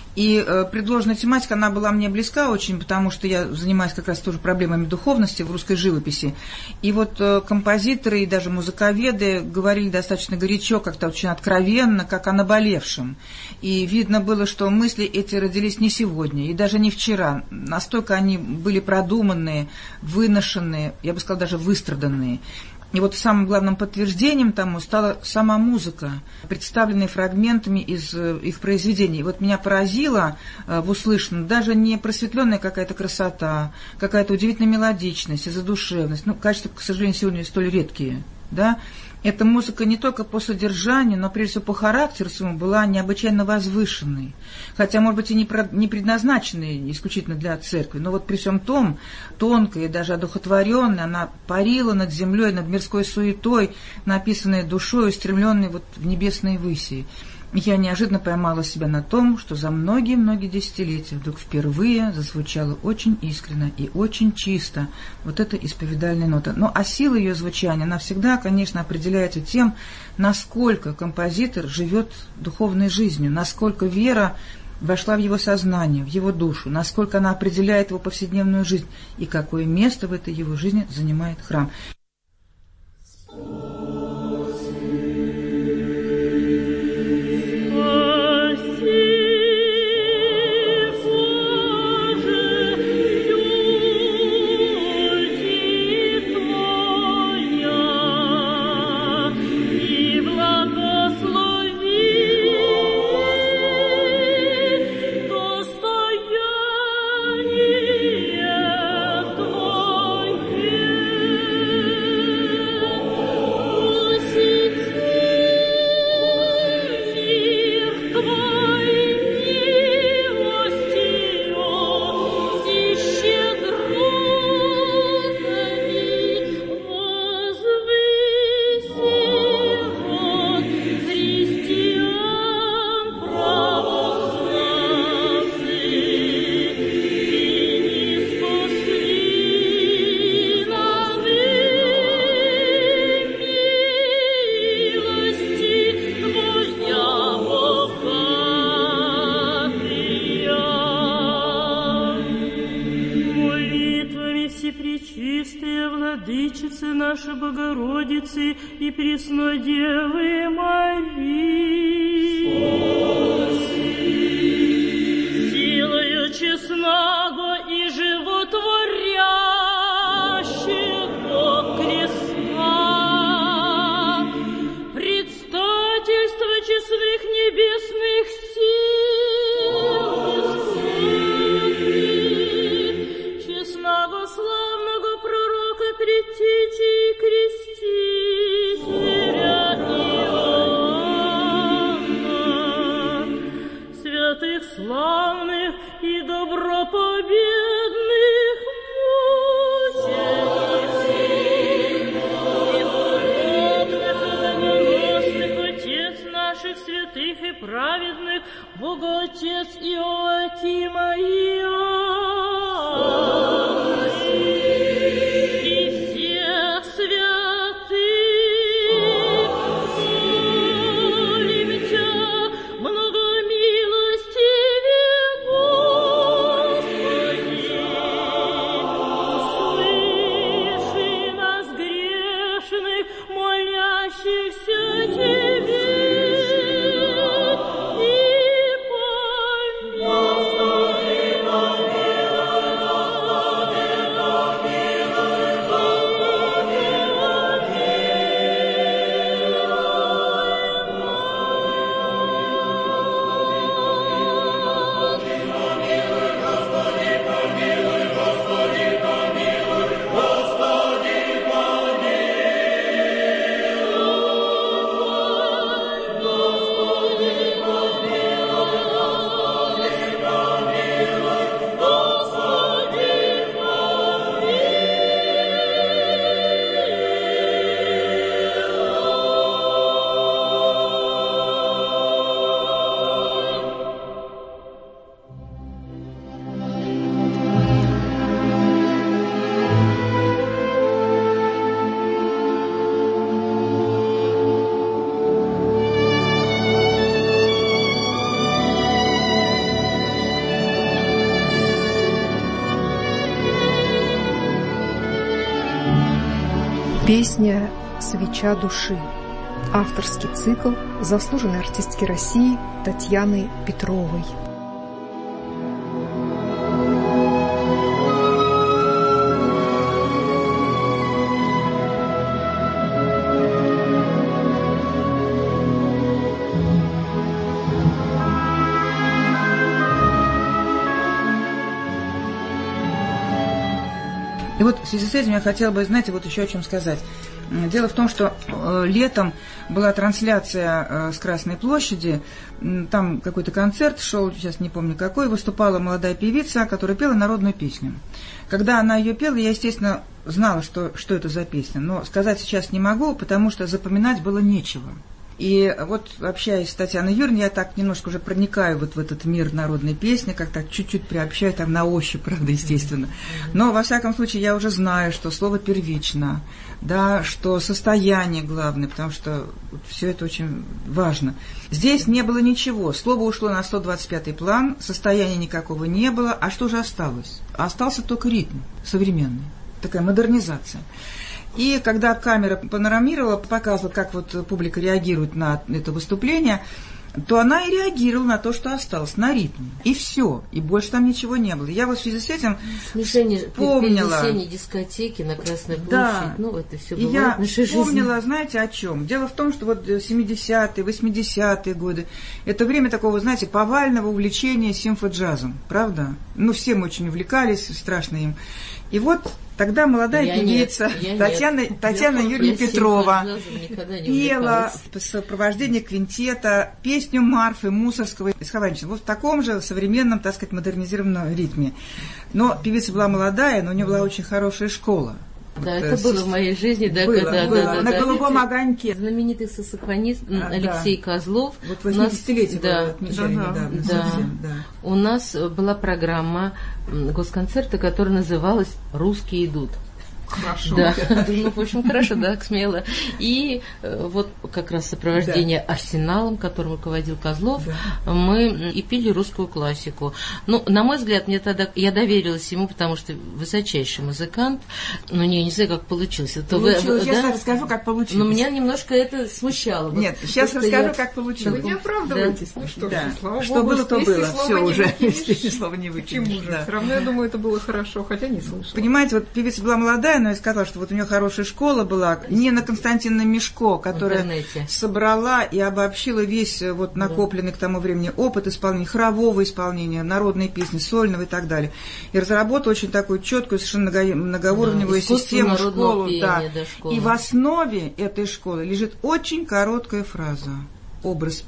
И э, предложенная тематика, она была мне близка очень, потому что я занимаюсь как раз тоже проблемами духовности в русской живописи. И вот э, композиторы и даже музыковеды говорили достаточно горячо, как-то очень откровенно, как о наболевшем. И видно было, что мысли эти родились не сегодня и даже не вчера. Настолько они были продуманные, выношенные, я бы сказала, даже выстраданные. И вот самым главным подтверждением тому стала сама музыка, представленная фрагментами из их произведений. И вот меня поразило э, в услышанном даже не просветленная какая-то красота, какая-то удивительная мелодичность и задушевность. Ну, качества, к сожалению, сегодня столь редкие, да. Эта музыка не только по содержанию, но прежде всего по характеру своему была необычайно возвышенной. Хотя, может быть, и не предназначенной исключительно для церкви, но вот при всем том, тонкая и даже одухотворенная, она парила над землей, над мирской суетой, написанной душой, устремленной вот в небесные выси. Я неожиданно поймала себя на том, что за многие-многие десятилетия вдруг впервые зазвучала очень искренно и очень чисто вот эта исповедальная нота. Ну, а сила ее звучания, она всегда, конечно, определяется тем, насколько композитор живет духовной жизнью, насколько вера вошла в его сознание, в его душу, насколько она определяет его повседневную жизнь и какое место в этой его жизни занимает храм. Всепречистая Владычицы нашей Богородицы и Пресной Девы Марии, силою честного и животворящего креста, предстательство честных небесных сил, честного славного пророка Предтечи и Крестителя Иоанна, святых славных и добропобедных мучеников, и болотных, и домоносных отец наших святых и праведных, Бога Отец Иоакима и Иоанна, и всех святых, молим Тя, многомилостиве Господи, услыши нас грешных, молящихся Тебе, и Песня «Свеча души». Авторский цикл заслуженной артистки России Татьяны Петровой. И вот в связи с этим я хотела бы, знаете, вот еще о чем сказать. Дело в том, что э, летом была трансляция э, с Красной площади, там какой-то концерт шел, сейчас не помню какой, выступала молодая певица, которая пела народную песню. Когда она ее пела, я, естественно, знала, что, что это за песня, но сказать сейчас не могу, потому что запоминать было нечего. И вот, общаясь с Татьяной Юрьевной, я так немножко уже проникаю вот в этот мир народной песни, как так чуть-чуть приобщаю, там на ощупь, правда, естественно. Но, во всяком случае, я уже знаю, что слово первично, да, что состояние главное, потому что все это очень важно. Здесь не было ничего, слово ушло на сто двадцать пятый план, состояния никакого не было, а что же осталось? Остался только ритм современный, такая модернизация. И когда камера панорамировала, показывала, как вот публика реагирует на это выступление, то она и реагировала на то, что осталось, на ритм. И все. И больше там ничего не было. Я вот в связи с этим Смешение, помнила... перенесение дискотеки на Красной площадь. Да. Ну, это все и бывает я в нашей жизни. помнила, знаете, о чем? Дело в том, что вот семидесятые, восьмидесятые годы, это время такого, знаете, повального увлечения симфоджазом. Правда? Ну, все мы очень увлекались, страшно им. И вот тогда молодая я певица нет, Татьяна, нет. Татьяна я, Юрьевна я Петрова пела в сопровождении квинтета песню Марфы Мусорского из Хованщины. Вот в таком же современном, так сказать, модернизированном ритме. Но певица была молодая, но у нее была очень хорошая школа. Да, вот, это с... было в моей жизни, да, было, когда, было. да, да, на да. голубом огоньке. Знаменитый саксофонист а, Алексей да. Козлов. Вот восьмидесятилетие да, отмечали да, недавно. Да. Совсем, да. У нас была программа госконцерта, которая называлась «Русские идут». Хорошо. Да, ну, в общем, хорошо, да, смело. И э, вот как раз сопровождение да. арсеналом, которым руководил Козлов, да. мы и пели русскую классику. Ну, на мой взгляд, мне тогда, я доверилась ему, потому что высочайший музыкант, но не, не знаю, как получилось. Это получилось. Вы, сейчас да? я расскажу, как получилось. Но меня немножко это смущало. Нет, сейчас расскажу, я... как получилось. Вы не оправдываетесь, да. ну что да. же, слава что Богу, было, то было. Все уже, если слова не выкинешь. Почему же? Да. Все равно, я думаю, это было хорошо, хотя не слышала. Понимаете, вот певица была молодая, но я сказала, что вот у нее хорошая школа была. Нина Константиновна Мишко, которая собрала и обобщила весь вот накопленный да. к тому времени опыт исполнения, хорового исполнения, народной песни, сольного и так далее. И разработала очень такую четкую, совершенно многоуровневую да, систему, школу. Пения, да. Да, школа. И в основе этой школы лежит очень короткая фраза. Образ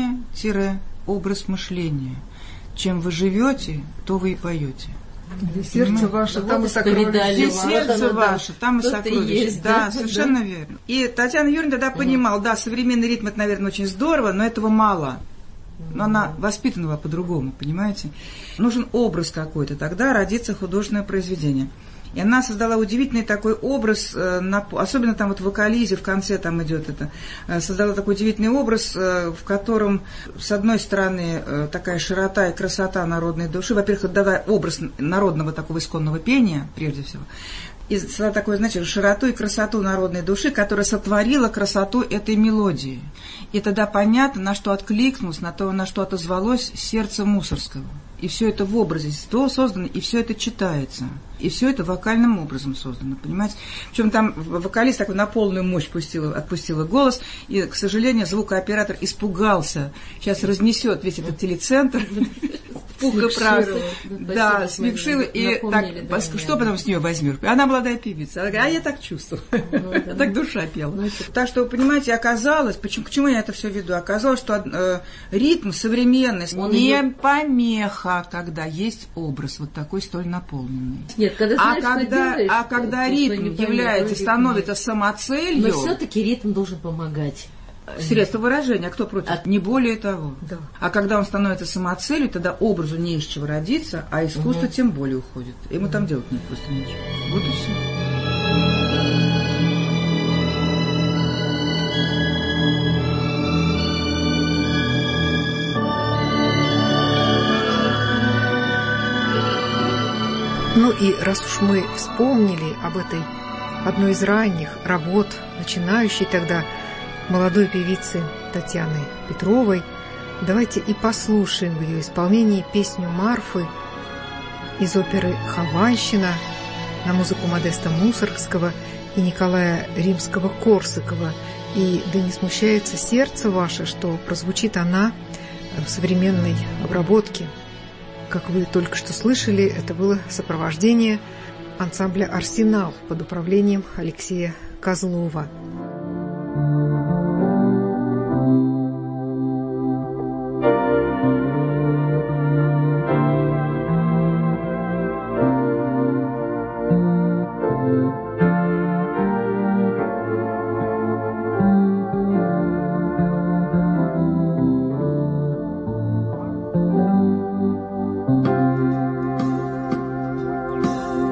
пения-образ мышления. Чем вы живете, то вы и поете. Где сердце ваше, да, там вот и сокровище. Где сердце да, ваше, там и сокровище. Есть, да, да, совершенно да. верно. И Татьяна Юрьевна тогда угу. понимала, да, современный ритм, это, наверное, очень здорово, но этого мало. Но она воспитана была по-другому, понимаете? Нужен образ какой-то, тогда родится художественное произведение. И она создала удивительный такой образ, особенно там вот в вокализе, в конце там идет это, создала такой удивительный образ, в котором, с одной стороны, такая широта и красота народной души, во-первых, давая образ народного такого исконного пения, прежде всего, и создала такое, значит, широту и красоту народной души, которая сотворила красоту этой мелодии. И тогда понятно, на что откликнулось, на то, на что отозвалось сердце Мусорского. И все это в образе то создано, и все это читается. И все это вокальным образом создано, понимаете? Причем там вокалист такой на полную мощь пустила, отпустила голос, и, к сожалению, звукооператор испугался. Сейчас разнесет весь этот телецентр. Пух и прах. Да, смягшила. И так, что потом с нее возьмешь? Она молодая певица. Она говорит, а я так чувствовала. Так душа пела. Так что, понимаете, оказалось, к чему я это все веду? Оказалось, что ритм современный не помеха, когда есть образ вот такой столь наполненный. Нет, когда а, знаешь, когда, делаешь, а когда ритм является, становится самоцелью... Но все-таки ритм должен помогать. Средство выражения, а кто против? А, не более того. Да. А когда он становится самоцелью, тогда образу не из чего родиться, а искусство угу. тем более уходит. Ему угу. там делать нет просто нечего. Вот и все. Ну и раз уж мы вспомнили об этой одной из ранних работ, начинающей тогда молодой певицы Татьяны Петровой, давайте и послушаем в ее исполнении песню Марфы из оперы «Хованщина» на музыку Модеста Мусоргского и Николая Римского-Корсакова. И да не смущается сердце ваше, что прозвучит она в современной обработке. Как вы только что слышали, это было сопровождение ансамбля «Арсенал» под управлением Алексея Козлова.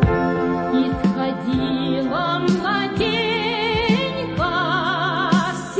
Исходила младенька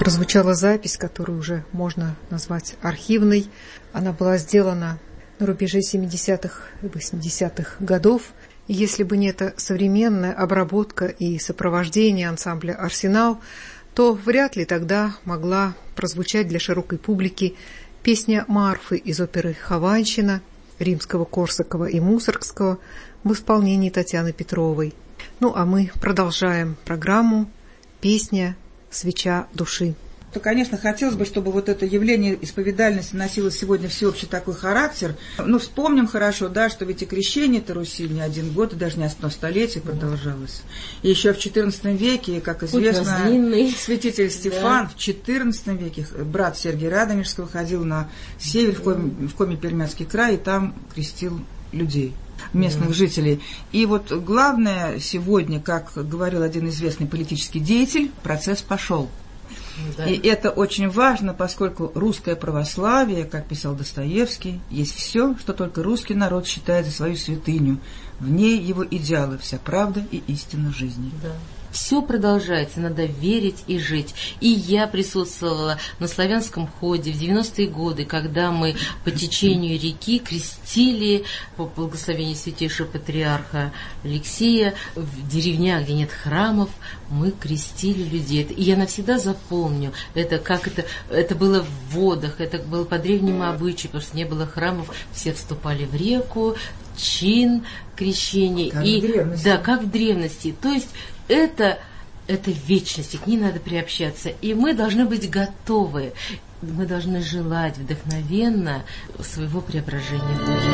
Прозвучала запись, которую уже можно назвать архивной. Она была сделана на рубеже семидесятых и восьмидесятых годов. И если бы не эта современная обработка и сопровождение ансамбля «Арсенал», то вряд ли тогда могла прозвучать для широкой публики песня Марфы из оперы «Хованщина» Римского-Корсакова и Мусоргского в исполнении Татьяны Петровой. Ну, а мы продолжаем программу «Песня «Свеча души». То, конечно, хотелось бы, чтобы вот это явление исповедальности носило сегодня всеобщий такой характер. Ну, вспомним хорошо, да, что ведь и крещение-то Руси не один год, и даже не одно столетие продолжалось. И еще в четырнадцатом веке, как известно, святитель Стефан, да, в четырнадцатом веке брат Сергия Радонежского ходил на север, в Коми, в Коми-Пермяцкий край, и там крестил людей, местных mm. жителей. И вот главное сегодня, как говорил один известный политический деятель, процесс пошел. Да. И это очень важно, поскольку русское православие, как писал Достоевский, есть все, что только русский народ считает за свою святыню. В ней его идеалы, вся правда и истина жизни. Да. Все продолжается, надо верить и жить. И я присутствовала на славянском ходе в девяностые годы, когда мы по течению реки крестили, по благословению святейшего патриарха Алексея, в деревнях, где нет храмов, мы крестили людей. И я навсегда запомню, это как это, это было в водах, это было по древнему обычаю, потому что не было храмов, все вступали в реку, чин крещения. Как и, в древности. Да, как в древности. То есть это, это вечность, к ней надо приобщаться. И мы должны быть готовы, мы должны желать вдохновенно своего преображения в душе.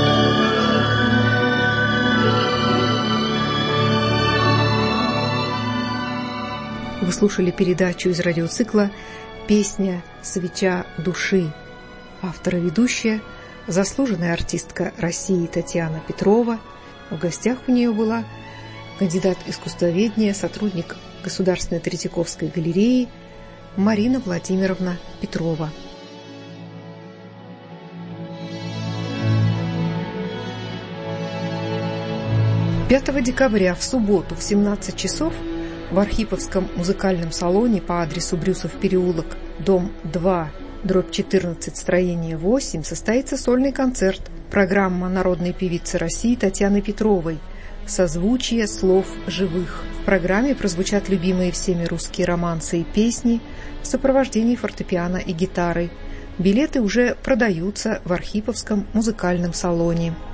Вы слушали передачу из радиоцикла «Песня «Свеча души». Автор и ведущая – заслуженная артистка России Татьяна Петрова. В гостях у нее была кандидат искусствоведения, сотрудник Государственной Третьяковской галереи Марина Владимировна Петрова. пятого декабря в субботу в семнадцать часов в Архиповском музыкальном салоне по адресу Брюсов переулок, дом два, дробь четырнадцать, строение восемь, состоится сольный концерт. Программа народной певицы России Татьяны Петровой «Созвучие слов живых». В программе прозвучат любимые всеми русские романсы и песни в сопровождении фортепиано и гитары. Билеты уже продаются в Архиповском музыкальном салоне.